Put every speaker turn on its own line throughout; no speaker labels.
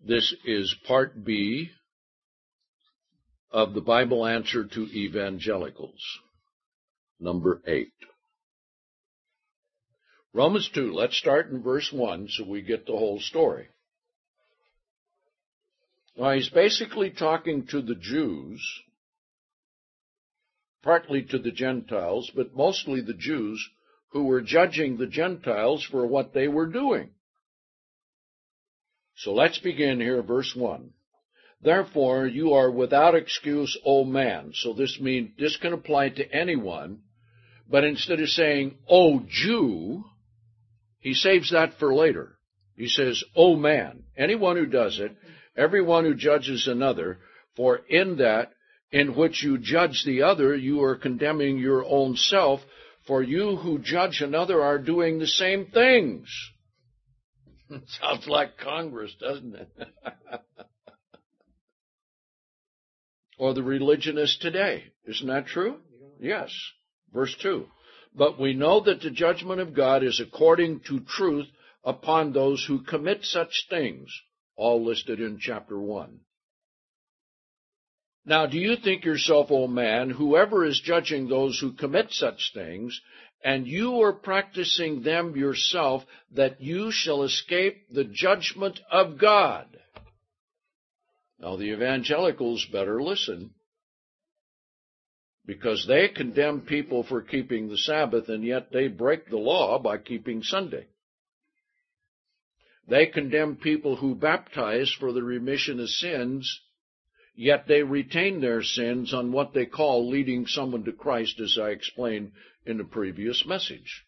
This is part B of the Bible Answer to Evangelicals, number 8. Romans 2, let's start in verse 1 so we get the whole story. Now, he's basically talking to the Jews, partly to the Gentiles, but mostly the Jews who were judging the Gentiles for what they were doing. So let's begin here, verse 1. Therefore, you are without excuse, O man. So this can apply to anyone, but instead of saying, O Jew, he saves that for later. He says, O man, anyone who does it, everyone who judges another, for in that in which you judge the other, you are condemning your own self, for you who judge another are doing the same things. Sounds like Congress, doesn't it? Or the religionists today. Isn't that true? Yes. Verse 2. But we know that the judgment of God is according to truth upon those who commit such things, all listed in chapter 1. Now, do you think yourself, O man, whoever is judging those who commit such things, and you are practicing them yourself, that you shall escape the judgment of God? Now, the evangelicals better listen, because they condemn people for keeping the Sabbath, and yet they break the law by keeping Sunday. They condemn people who baptize for the remission of sins, yet they retain their sins on what they call leading someone to Christ, as I explained in the previous message.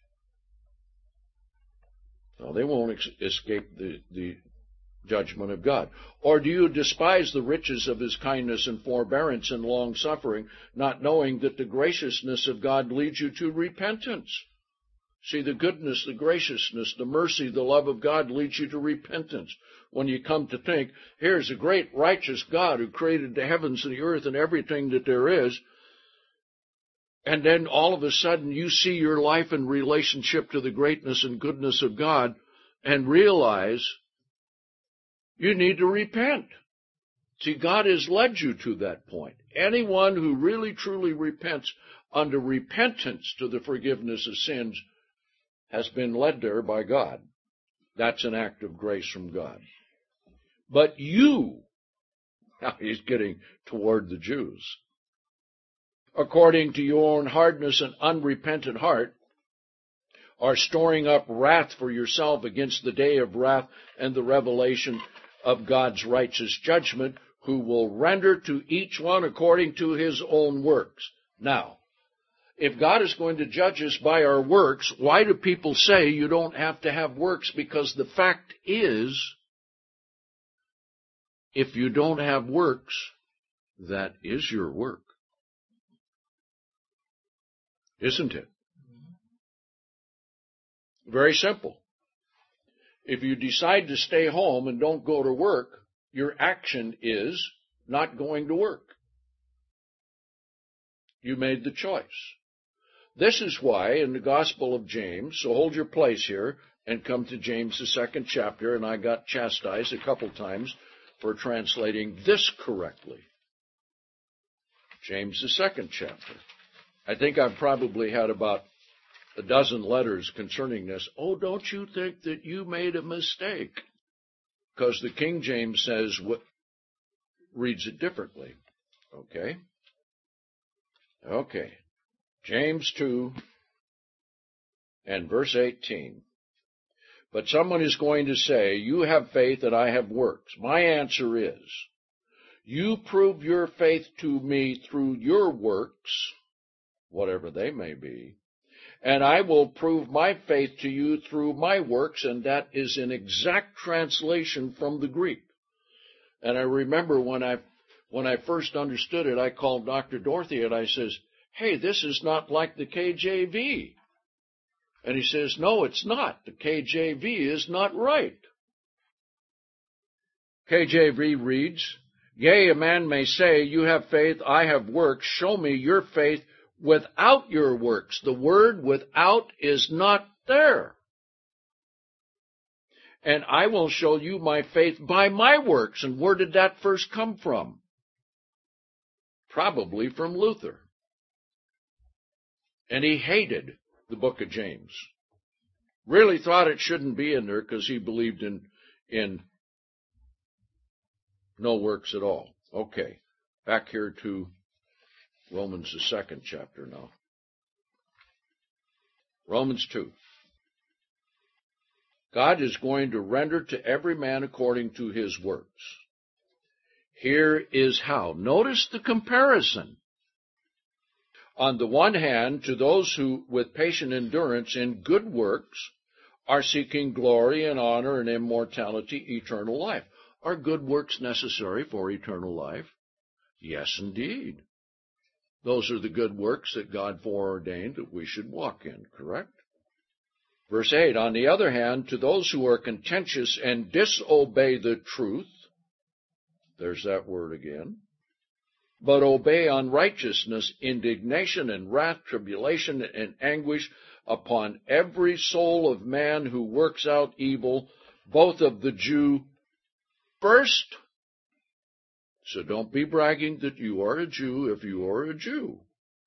Now, they won't escape the judgment of God. Or do you despise the riches of his kindness and forbearance and long-suffering, not knowing that the graciousness of God leads you to repentance? See, the goodness, the graciousness, the mercy, the love of God leads you to repentance. When you come to think, here's a great righteous God who created the heavens and the earth and everything that there is, and then all of a sudden you see your life in relationship to the greatness and goodness of God and realize you need to repent. See, God has led you to that point. Anyone who really truly repents under repentance to the forgiveness of sins has been led there by God. That's an act of grace from God. But you, now he's getting toward the Jews, according to your own hardness and unrepentant heart, are storing up wrath for yourself against the day of wrath and the revelation of God's righteous judgment, who will render to each one according to his own works. Now, if God is going to judge us by our works, why do people say you don't have to have works? Because the fact is, if you don't have works, that is your work. Isn't it? Very simple. If you decide to stay home and don't go to work, your action is not going to work. You made the choice. This is why in the Gospel of James, so hold your place here and come to James, the 2nd chapter, and I got chastised a couple times for translating this correctly. James, the 2nd chapter. I think I've probably had about a dozen letters concerning this. Oh, don't you think that you made a mistake? Because the King James says reads it differently. Okay? Okay. James 2 and verse 18. But someone is going to say, you have faith and I have works. My answer is, you prove your faith to me through your works, whatever they may be, and I will prove my faith to you through my works, and that is an exact translation from the Greek. And I remember when I first understood it, I called Dr. Dorothy and I says, hey, this is not like the KJV. And he says, no, it's not. The KJV is not right. KJV reads, yea, a man may say, you have faith, I have works. Show me your faith without your works. The word without is not there. and I will show you my faith by my works. And where did that first come from? Probably from Luther. And he hated the book of James. Really thought it shouldn't be in there because he believed in no works at all. Okay, back here to Romans, the 2nd chapter now. Romans 2. God is going to render to every man according to his works. Here is how. Notice the comparison. On the one hand, to those who, with patient endurance in good works, are seeking glory and honor and immortality, eternal life. Are good works necessary for eternal life? Yes, indeed. Those are the good works that God foreordained that we should walk in, correct? Verse 8, on the other hand, to those who are contentious and disobey the truth, there's that word again, but obey unrighteousness, indignation and wrath, tribulation and anguish upon every soul of man who works out evil, both of the Jew first. So don't be bragging that you are a Jew if you are a Jew.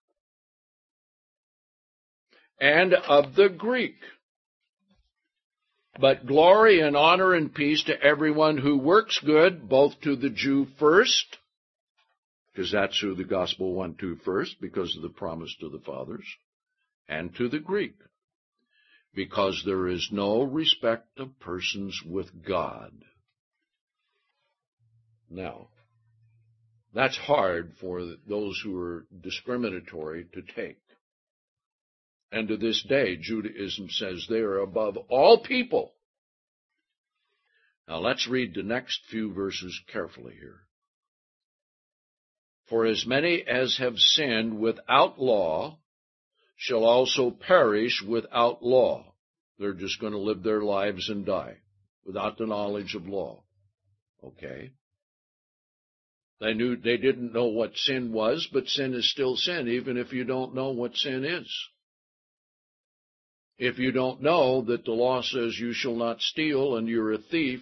And of the Greek. But glory and honor and peace to everyone who works good, both to the Jew first, because that's who the gospel went to first, because of the promise to the fathers, and to the Greek, because there is no respect of persons with God. Now, that's hard for those who are discriminatory to take. And to this day, Judaism says they are above all people. Now let's read the next few verses carefully here. For as many as have sinned without law shall also perish without law. They're just going to live their lives and die without the knowledge of law. Okay? They didn't know what sin was, but sin is still sin, even if you don't know what sin is. If you don't know that the law says you shall not steal and you're a thief,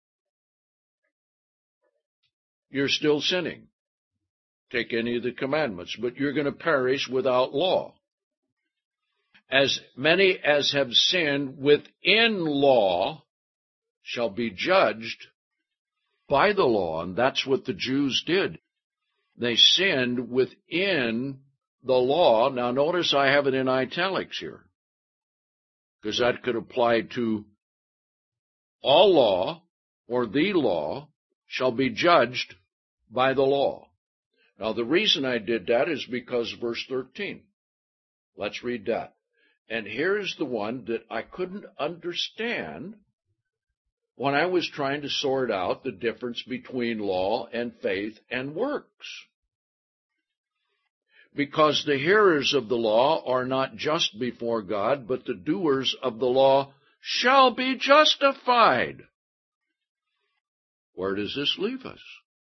you're still sinning. Take any of the commandments, but you're going to perish without law. As many as have sinned within law shall be judged by the law, and that's what the Jews did. They sinned within the law. Now notice I have it in italics here, because that could apply to all law, or the law, shall be judged by the law. Now, the reason I did that is because verse 13. Let's read that. And here's the one that I couldn't understand when I was trying to sort out the difference between law and faith and works. Because the hearers of the law are not just before God, but the doers of the law shall be justified. Where does this leave us?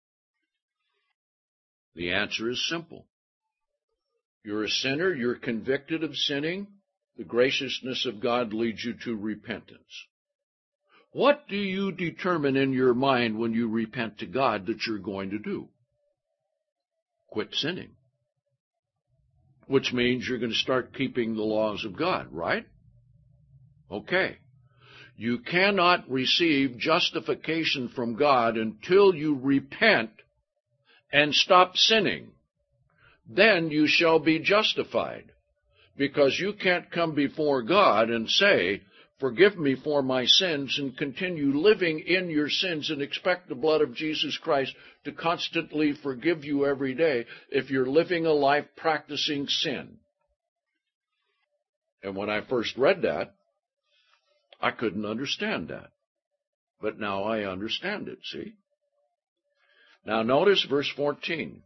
The answer is simple. You're a sinner, you're convicted of sinning, the graciousness of God leads you to repentance. What do you determine in your mind when you repent to God that you're going to do? Quit sinning. Which means you're going to start keeping the laws of God, right? Okay. You cannot receive justification from God until you repent and stop sinning. Then you shall be justified. Because you can't come before God and say, forgive me for my sins, and continue living in your sins and expect the blood of Jesus Christ to constantly forgive you every day if you're living a life practicing sin. And when I first read that, I couldn't understand that. But now I understand it, see? Now notice verse 14.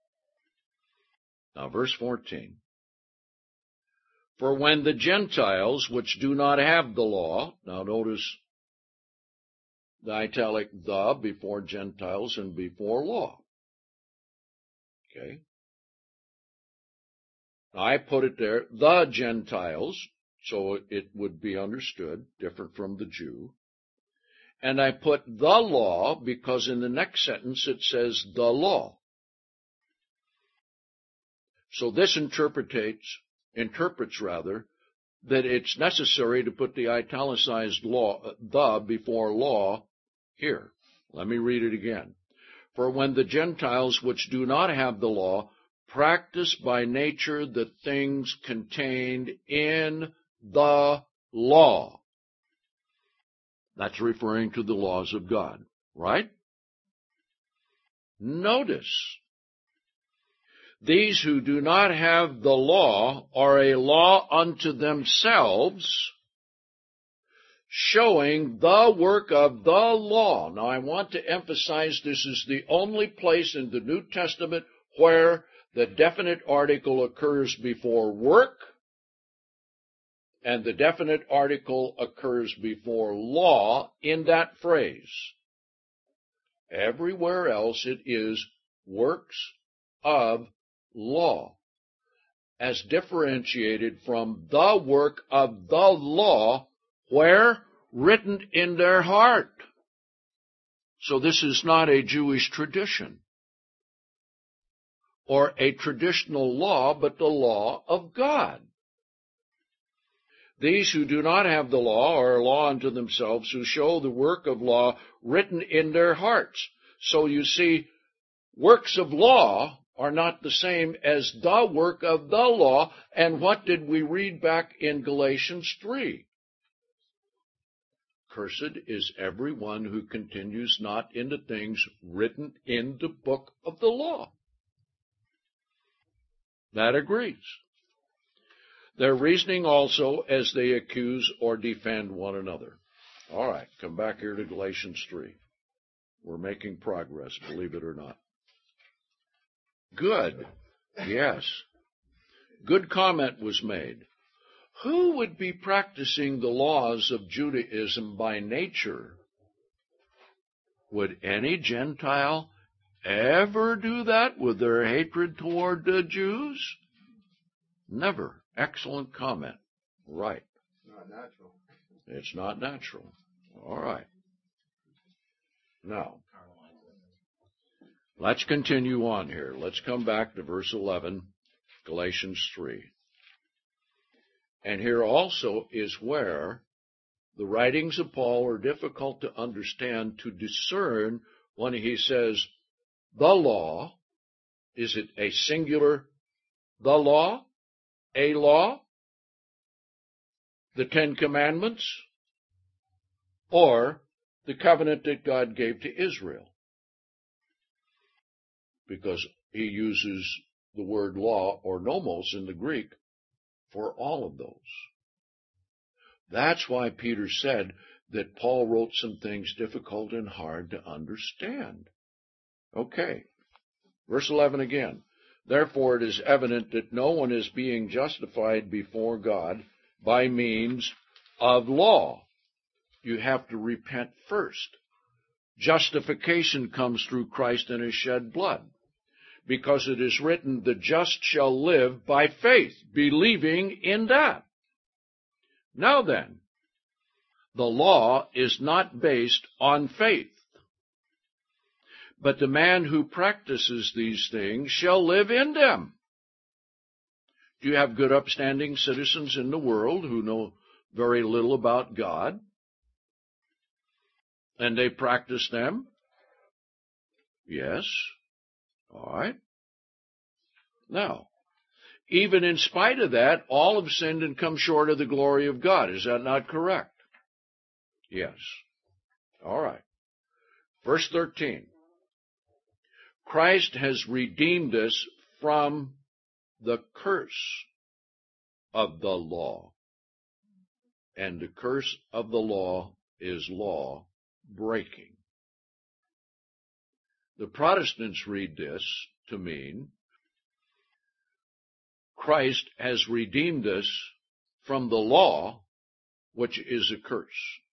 Now verse 14. For when the Gentiles, which do not have the law, now notice the italic the before Gentiles and before law. Okay? I put it there, the Gentiles, so it would be understood, different from the Jew. And I put the law because in the next sentence it says the law. So this interprets that it's necessary to put the italicized law, the before law here. Let me read it again. For when the Gentiles which do not have the law practice by nature the things contained in the law. That's referring to the laws of God, right? Notice, these who do not have the law are a law unto themselves, showing the work of the law. Now, I want to emphasize this is the only place in the New Testament where the definite article occurs before work, and the definite article occurs before law in that phrase. Everywhere else it is works of law, as differentiated from the work of the law, where? Written in their heart. So this is not a Jewish tradition or a traditional law, but the law of God. These who do not have the law are a law unto themselves, who show the work of law written in their hearts. So you see, works of law are not the same as the work of the law. And what did we read back in Galatians 3? Cursed is every one who continues not in the things written in the book of the law. That agrees. Their reasoning also as they accuse or defend one another. All right, come back here to Galatians 3. We're making progress, believe it or not. Good. Yes. Good comment was made. Who would be practicing the laws of Judaism by nature? Would any Gentile ever do that with their hatred toward the Jews? Never. Excellent comment. Right.
Not natural.
It's not natural. All right. Now, let's continue on here. Let's come back to verse 11, Galatians 3. And here also is where the writings of Paul are difficult to understand, to discern when he says, the law. Is it a singular, the law? A law? The Ten Commandments? Or the covenant that God gave to Israel? Because he uses the word law or nomos in the Greek for all of those. That's why Peter said that Paul wrote some things difficult and hard to understand. Okay. Verse 11 again. Therefore it is evident that no one is being justified before God by means of law. You have to repent first. Justification comes through Christ and his shed blood. Because it is written, the just shall live by faith, believing in that. Now then, the law is not based on faith, but the man who practices these things shall live in them. Do you have good upstanding citizens in the world who know very little about God? And they practice them? Yes. All right. Now, even in spite of that, all have sinned and come short of the glory of God. Is that not correct? Yes. All right. Verse 13. Christ has redeemed us from the curse of the law. And the curse of the law is law breaking. The Protestants read this to mean Christ has redeemed us from the law, which is a curse.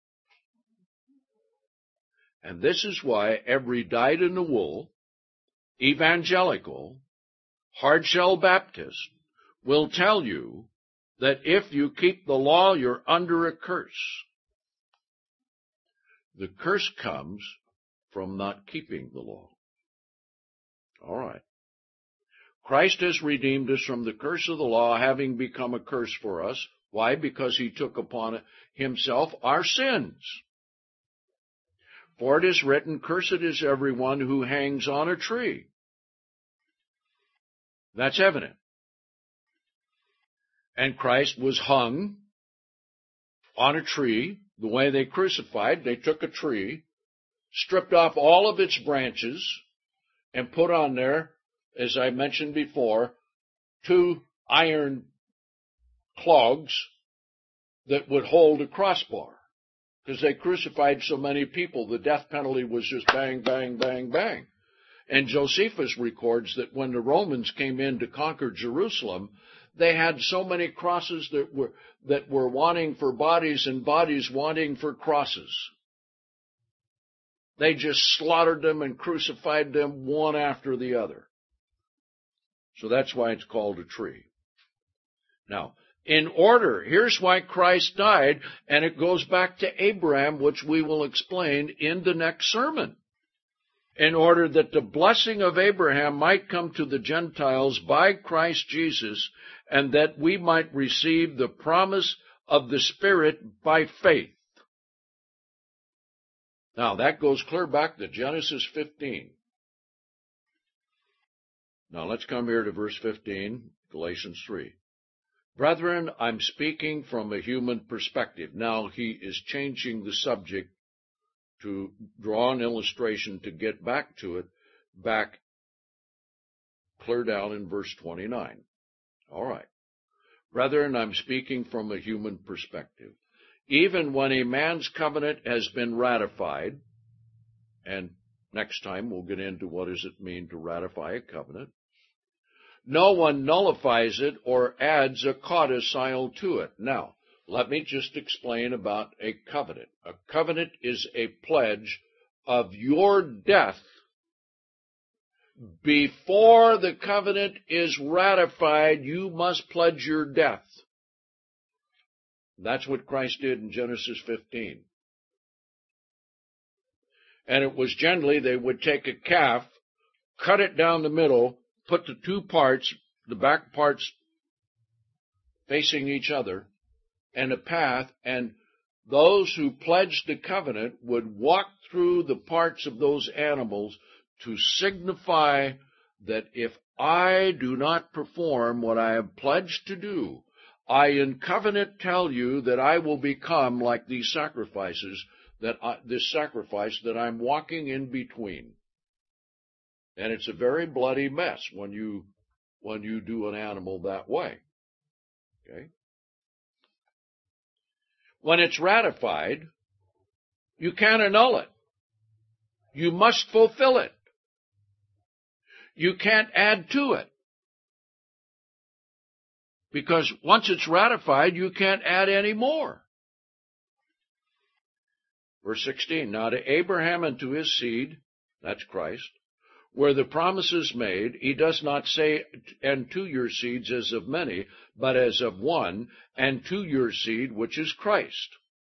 And this is why every dyed-in-the-wool, evangelical, hard-shell Baptist will tell you that if you keep the law, you're under a curse. The curse comes from not keeping the law. All right. Christ has redeemed us from the curse of the law, having become a curse for us. Why? Because he took upon himself our sins. For it is written, "Cursed is everyone who hangs on a tree." That's evident. And Christ was hung on a tree. The way they crucified, they took a tree, stripped off all of its branches, and put on there, as I mentioned before, 2 iron clogs that would hold a crossbar. Because they crucified so many people, the death penalty was just bang, bang, bang, bang. And Josephus records that when the Romans came in to conquer Jerusalem, they had so many crosses that were wanting for bodies and bodies wanting for crosses. They just slaughtered them and crucified them one after the other. So that's why it's called a tree. Now, in order, here's why Christ died, and it goes back to Abraham, which we will explain in the next sermon. In order that the blessing of Abraham might come to the Gentiles by Christ Jesus, and that we might receive the promise of the Spirit by faith. Now, that goes clear back to Genesis 15. Now, let's come here to verse 15, Galatians 3. Brethren, I'm speaking from a human perspective. Now, he is changing the subject to draw an illustration to get back to it, back clear down in verse 29. All right. Brethren, I'm speaking from a human perspective. Even when a man's covenant has been ratified, and next time we'll get into what does it mean to ratify a covenant, no one nullifies it or adds a codicil to it. Now, let me just explain about a covenant. A covenant is a pledge of your death before the covenant is ratified. You must pledge your death. That's what Christ did in Genesis 15. And it was generally they would take a calf, cut it down the middle, put the 2 parts, the back parts facing each other, and a path, and those who pledged the covenant would walk through the parts of those animals to signify that if I do not perform what I have pledged to do, I in covenant tell you that I will become like these sacrifices, this sacrifice that I'm walking in between. And it's a very bloody mess when you do an animal that way. Okay? When it's ratified, you can't annul it. You must fulfill it. You can't add to it. Because once it's ratified, you can't add any more. Verse 16, now to Abraham and to his seed, that's Christ, where the promise is made, he does not say, and to your seeds as of many, but as of one, and to your seed, which is Christ.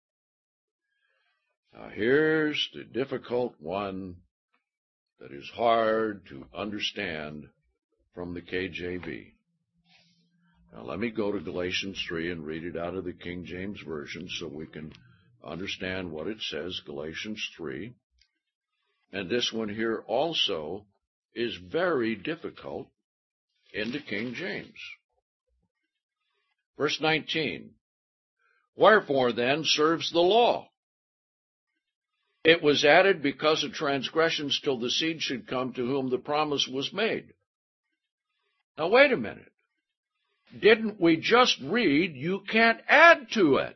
Now here's the difficult one that is hard to understand from the KJV. Now let me go to Galatians 3 and read it out of the King James Version so we can understand what it says, Galatians 3. And this one here also is very difficult in the King James. Verse 19, wherefore then serves the law? It was added because of transgressions till the seed should come to whom the promise was made. Now wait a minute. Didn't we just read you can't add to it?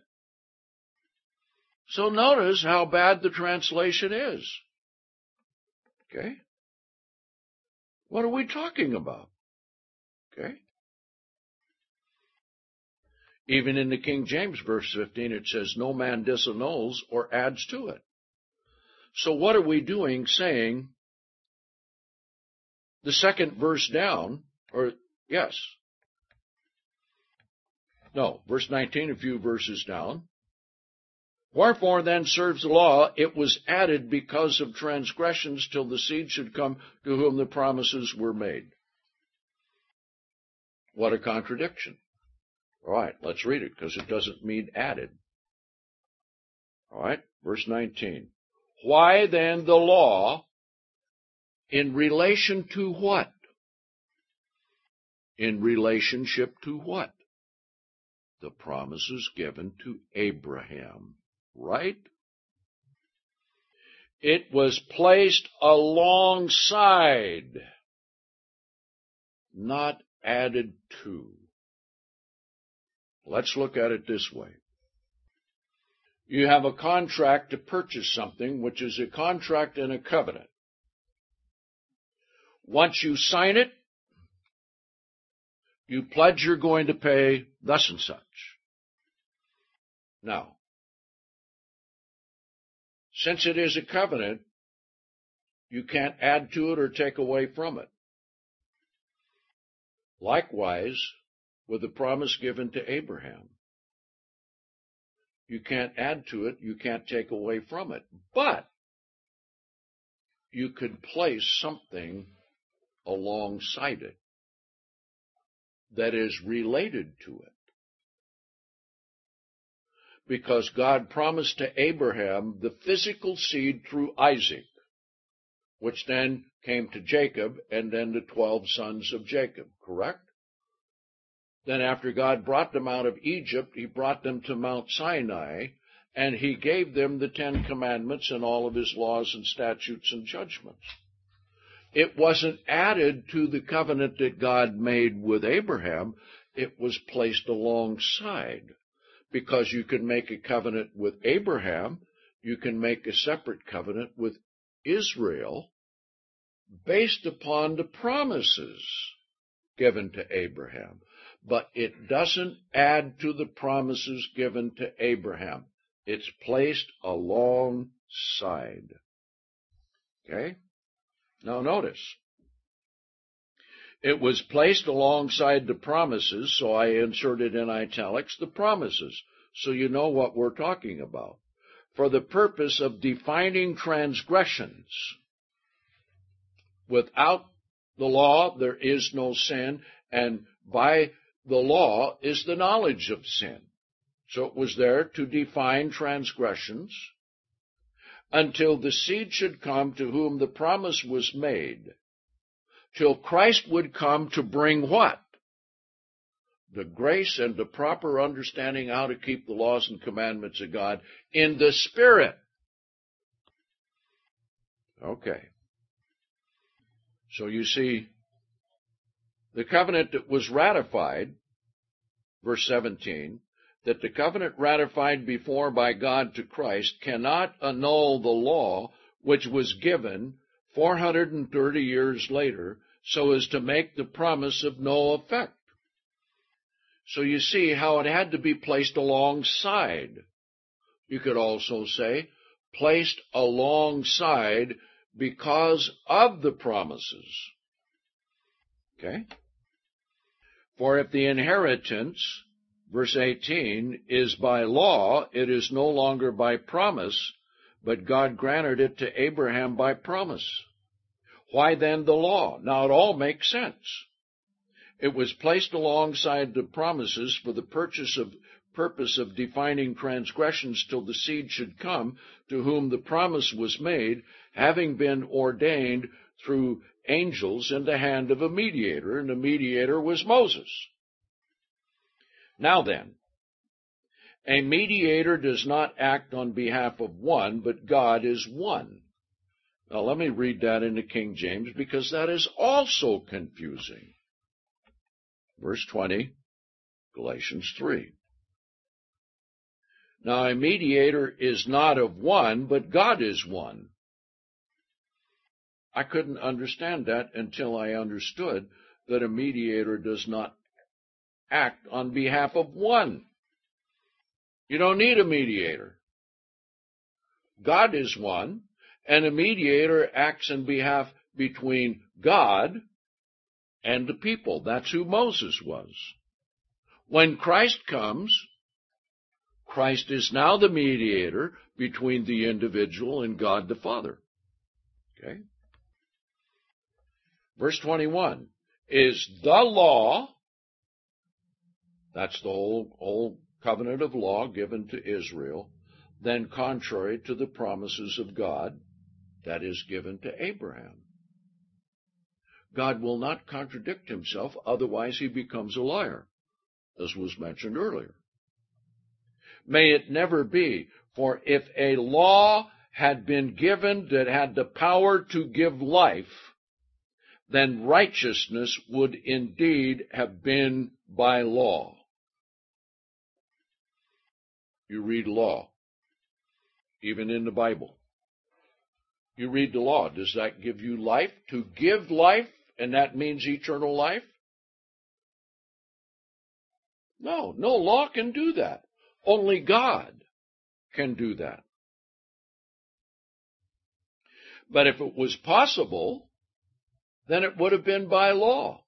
So notice how bad the translation is. Okay? What are we talking about? Okay? Even in the King James, verse 15, it says, no man disannuls or adds to it. So what are we doing saying the second verse down, or yes. No, verse 19, a few verses down. Wherefore then serves the law? It was added because of transgressions till the seed should come to whom the promises were made. What a contradiction. All right, let's read it, because it doesn't mean added. All right, verse 19. Why then the law in relation to what? In relationship to what? The promises given to Abraham, right? It was placed alongside, not added to. Let's look at it this way. You have a contract to purchase something, which is a contract and a covenant. Once you sign it, you pledge you're going to pay thus and such. Now, since it is a covenant, you can't add to it or take away from it. Likewise, with the promise given to Abraham. You can't add to it, you can't take away from it. But you could place something alongside it that is related to it. Because God promised to Abraham the physical seed through Isaac, which then came to Jacob and then the 12 sons of Jacob, correct? Then after God brought them out of Egypt, he brought them to Mount Sinai, and he gave them the 10 Commandments and all of his laws and statutes and judgments. It wasn't added to the covenant that God made with Abraham. It was placed alongside. Because you can make a covenant with Abraham, you can make a separate covenant with Israel based upon the promises given to Abraham. But it doesn't add to the promises given to Abraham. It's placed alongside. Okay? Now notice. It was placed alongside the promises, so I inserted in italics the promises, so you know what we're talking about. For the purpose of defining transgressions. Without the law, there is no sin, and by the law is the knowledge of sin. So it was there to define transgressions until the seed should come to whom the promise was made, till Christ would come to bring what? The grace and the proper understanding how to keep the laws and commandments of God in the Spirit. Okay. So you see, the covenant that was ratified, verse 17, that the covenant ratified before by God to Christ cannot annul the law which was given 430 years later so as to make the promise of no effect. So you see how it had to be placed alongside. You could also say placed alongside because of the promises. Okay? For if the inheritance, verse 18, is by law, it is no longer by promise, but God granted it to Abraham by promise. Why then the law? Now it all makes sense. It was placed alongside the promises for the purpose of defining transgressions till the seed should come, to whom the promise was made, having been ordained through angels in the hand of a mediator, and the mediator was Moses. Now then, a mediator does not act on behalf of one, but God is one. Now let me read that in the King James, because that is also confusing. Verse 20, Galatians 3. Now a mediator is not of one, but God is one. I couldn't understand that until I understood that a mediator does not act on behalf of one. You don't need a mediator. God is one, and a mediator acts in behalf between God and the people. That's who Moses was. When Christ comes, Christ is now the mediator between the individual and God the Father. Okay? Verse 21, is the law, that's the whole covenant of law given to Israel, then contrary to the promises of God that is given to Abraham? God will not contradict himself, otherwise he becomes a liar, as was mentioned earlier. May it never be, for if a law had been given that had the power to give life, then righteousness would indeed have been by law. You read law, even in the Bible. You read the law. Does that give you life? To give life, and that means eternal life? No law can do that. Only God can do that. But if it was possible, then it would have been by law.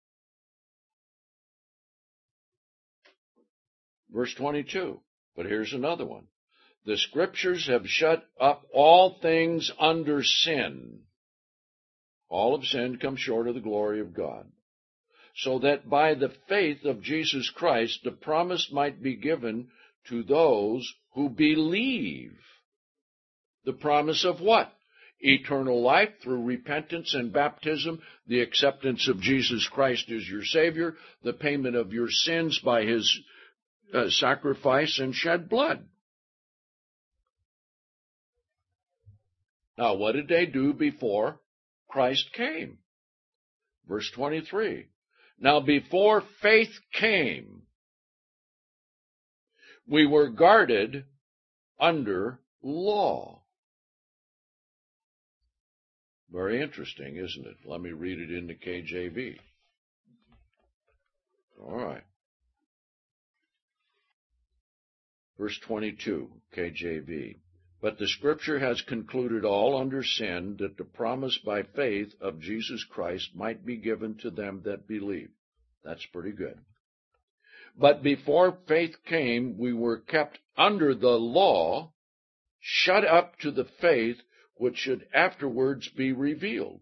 Verse 22, but here's another one. The Scriptures have shut up all things under sin. All have sinned, come short of the glory of God, so that by the faith of Jesus Christ the promise might be given to those who believe. The promise of what? Eternal life through repentance and baptism, the acceptance of Jesus Christ as your Savior, the payment of your sins by his sacrifice and shed blood. Now, what did they do before Christ came? Verse 23. Now, before faith came, we were guarded under law. Very interesting, isn't it? Let me read it in the KJV. All right. Verse 22, KJV. But the Scripture has concluded all under sin, that the promise by faith of Jesus Christ might be given to them that believe. That's pretty good. But before faith came, we were kept under the law, shut up to the faith which should afterwards be revealed.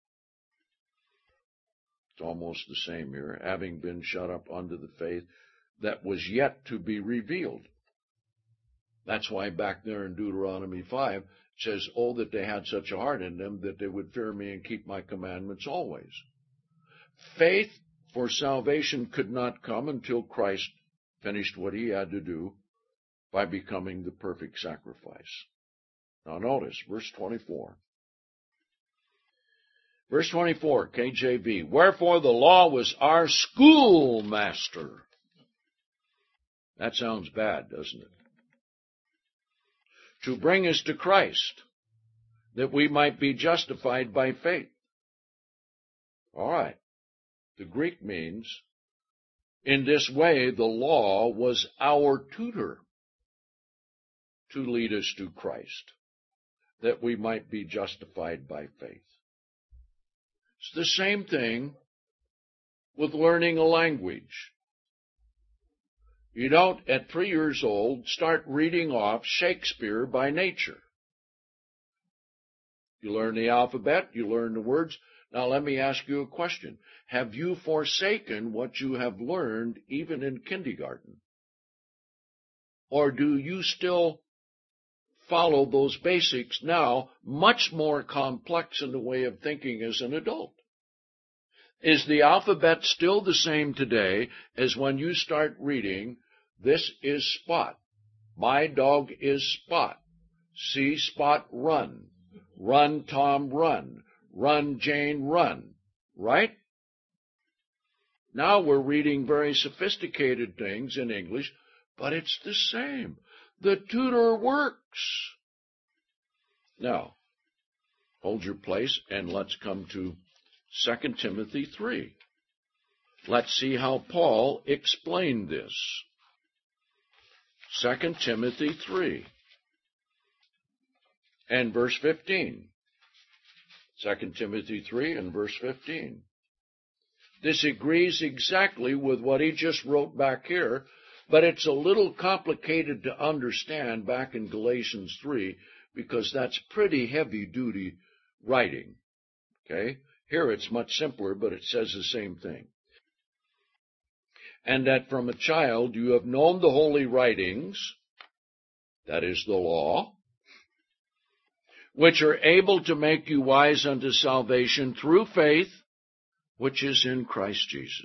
It's almost the same here, having been shut up under the faith that was yet to be revealed. That's why back there in Deuteronomy 5, it says, oh, that they had such a heart in them that they would fear me and keep my commandments always. Faith for salvation could not come until Christ finished what he had to do by becoming the perfect sacrifice. Now notice, verse 24. Verse 24, KJV. Wherefore the law was our schoolmaster. That sounds bad, doesn't it? To bring us to Christ, that we might be justified by faith. All right. The Greek means, in this way, the law was our tutor to lead us to Christ, that we might be justified by faith. It's the same thing with learning a language. You don't, at 3 years old, start reading off Shakespeare by nature. You learn the alphabet, you learn the words. Now let me ask you a question. Have you forsaken what you have learned even in kindergarten? Or do you still follow those basics now, much more complex in the way of thinking as an adult? Is the alphabet still the same today as when you start reading, this is Spot, my dog is Spot, see Spot run, run Tom run, run Jane run, right? Now we're reading very sophisticated things in English, but it's the same. The tutor works. Now, hold your place and let's come to 2 Timothy 3. Let's see how Paul explained this. 2 Timothy 3 and verse 15. 2 Timothy 3 and verse 15. This agrees exactly with what he just wrote back here, But it's a little complicated to understand back in Galatians 3 because that's pretty heavy-duty writing. Okay? Here it's much simpler, but it says the same thing. And that from a child you have known the holy writings, that is the law, which are able to make you wise unto salvation through faith, which is in Christ Jesus.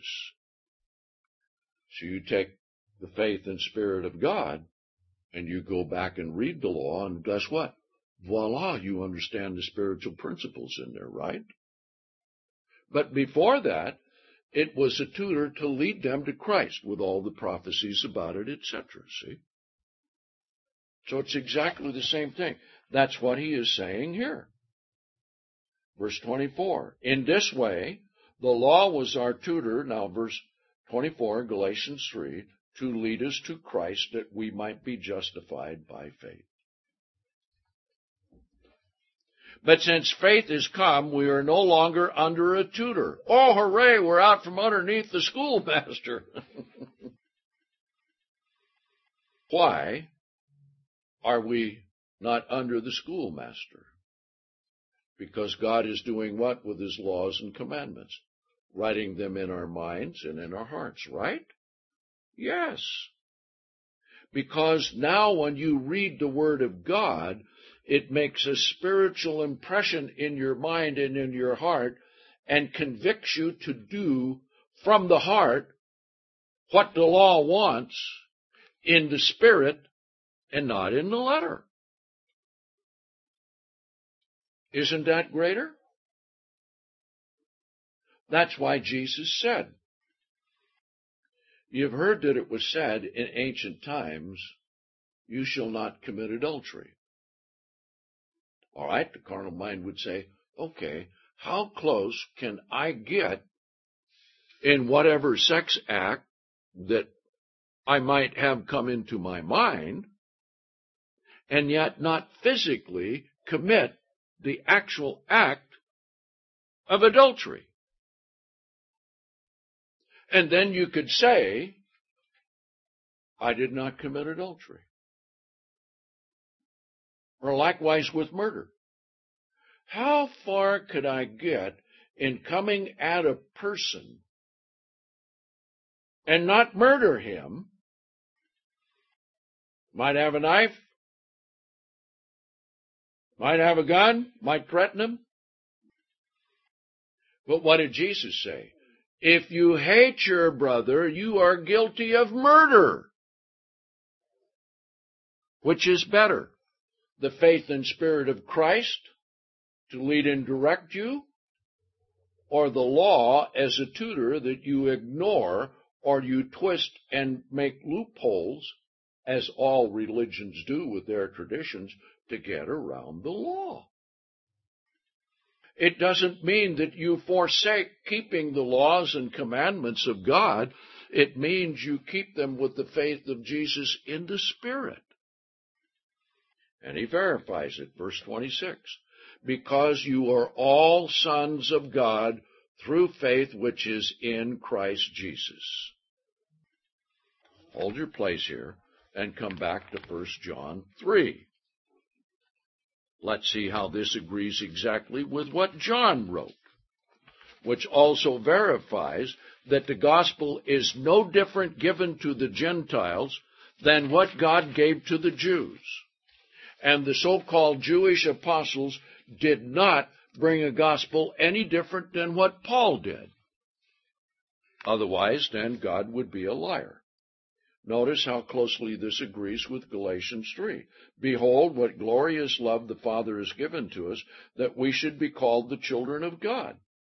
So you take the faith and Spirit of God, and you go back and read the law, and guess what? Voila, you understand the spiritual principles in there, right? But before that, it was a tutor to lead them to Christ with all the prophecies about it, etc. See? So it's exactly the same thing. That's what he is saying here. Verse 24. In this way, the law was our tutor, now verse 24, Galatians 3, to lead us to Christ that we might be justified by faith. But since faith is come, we are no longer under a tutor. Oh, hooray, we're out from underneath the schoolmaster. Why are we not under the schoolmaster? Because God is doing what with his laws and commandments? Writing them in our minds and in our hearts, right? Yes. Because now when you read the Word of God, it makes a spiritual impression in your mind and in your heart and convicts you to do from the heart what the law wants in the spirit and not in the letter. Isn't that greater? That's why Jesus said, you've heard that it was said in ancient times, you shall not commit adultery. All right, the carnal mind would say, okay, how close can I get in whatever sex act that I might have come into my mind and yet not physically commit the actual act of adultery? And then you could say, I did not commit adultery. Or likewise with murder. How far could I get in coming at a person and not murder him? Might have a knife, might have a gun, might threaten him. But what did Jesus say? If you hate your brother, you are guilty of murder. Which is better? The faith and Spirit of Christ to lead and direct you, or the law as a tutor that you ignore or you twist and make loopholes, as all religions do with their traditions, to get around the law? It doesn't mean that you forsake keeping the laws and commandments of God. It means you keep them with the faith of Jesus in the Spirit. And he verifies it, verse 26. Because you are all sons of God through faith which is in Christ Jesus. Hold your place here and come back to 1 John 3. Let's see how this agrees exactly with what John wrote, which also verifies that the gospel is no different given to the Gentiles than what God gave to the Jews. And the so-called Jewish apostles did not bring a gospel any different than what Paul did. Otherwise, then, God would be a liar. Notice how closely this agrees with Galatians 3. Behold, what glorious love the Father has given to us, that we should be called the children of God.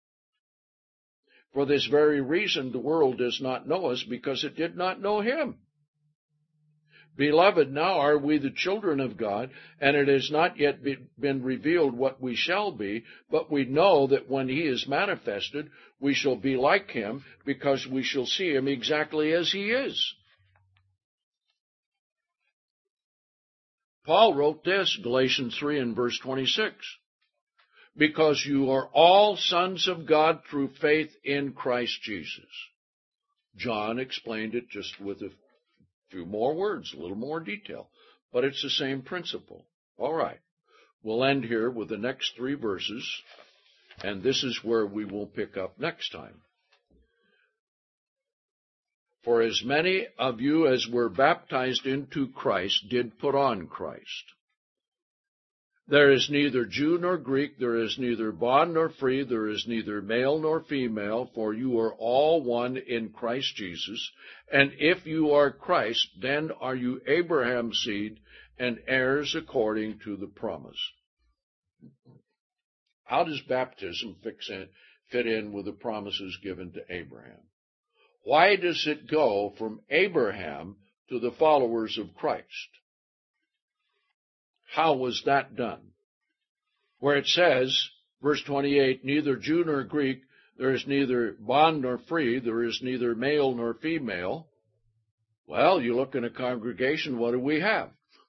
For this very reason, the world does not know us, because it did not know him. Beloved, now are we the children of God, and it has not yet been revealed what we shall be, but we know that when he is manifested, we shall be like him, because we shall see him exactly as he is. Paul wrote this, Galatians 3 and verse 26. Because you are all sons of God through faith in Christ Jesus. John explained it just with a A few more words, a little more detail, but it's the same principle. All right. We'll end here with the next 3 verses, and this is where we will pick up next time. For as many of you as were baptized into Christ did put on Christ. There is neither Jew nor Greek, there is neither bond nor free, there is neither male nor female, for you are all one in Christ Jesus. And if you are Christ, then are you Abraham's seed and heirs according to the promise. How does baptism fit in with the promises given to Abraham? Why does it go from Abraham to the followers of Christ? How was that done? Where it says, verse 28, neither Jew nor Greek, there is neither bond nor free, there is neither male nor female. Well, you look in a congregation, what do we have?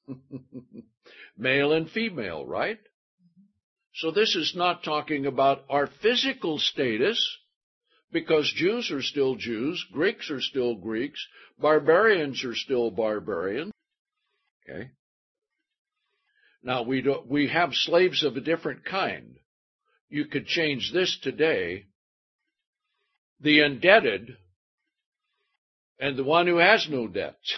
Male and female, right? So this is not talking about our physical status, because Jews are still Jews, Greeks are still Greeks, barbarians are still barbarians. Okay? Now, we have slaves of a different kind. You could change this today. The indebted and the one who has no debts.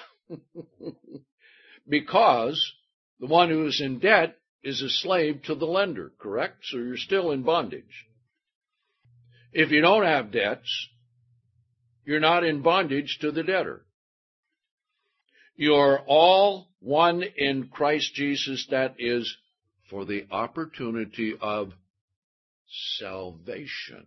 Because the one who is in debt is a slave to the lender, correct? So you're still in bondage. If you don't have debts, you're not in bondage to the debtor. You're all one in Christ Jesus, that is, for the opportunity of salvation.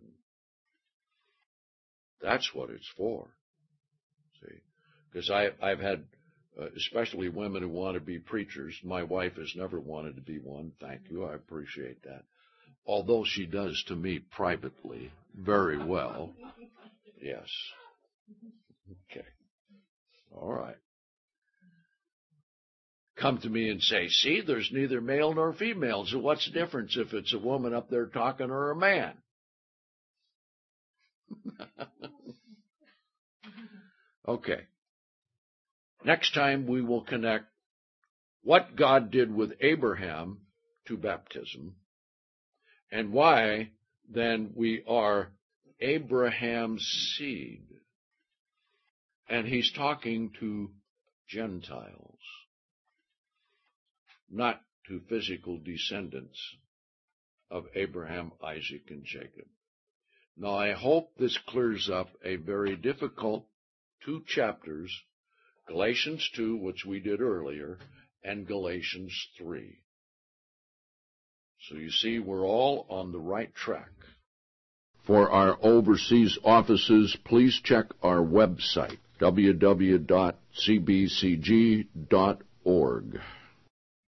That's what it's for. See? Because I've had, especially women who want to be preachers. My wife has never wanted to be one. Thank you. I appreciate that. Although she does to me privately very well. Yes. Okay. All right. Come to me and say, see, there's neither male nor female. So what's the difference if it's a woman up there talking or a man? Okay. Next time we will connect what God did with Abraham to baptism and why then we are Abraham's seed. And he's talking to Gentiles, not to physical descendants of Abraham, Isaac, and Jacob. Now, I hope this clears up a very difficult 2 chapters, Galatians 2, which we did earlier, and Galatians 3. So you see, we're all on the right track. For our overseas offices, please check our website, www.cbcg.org.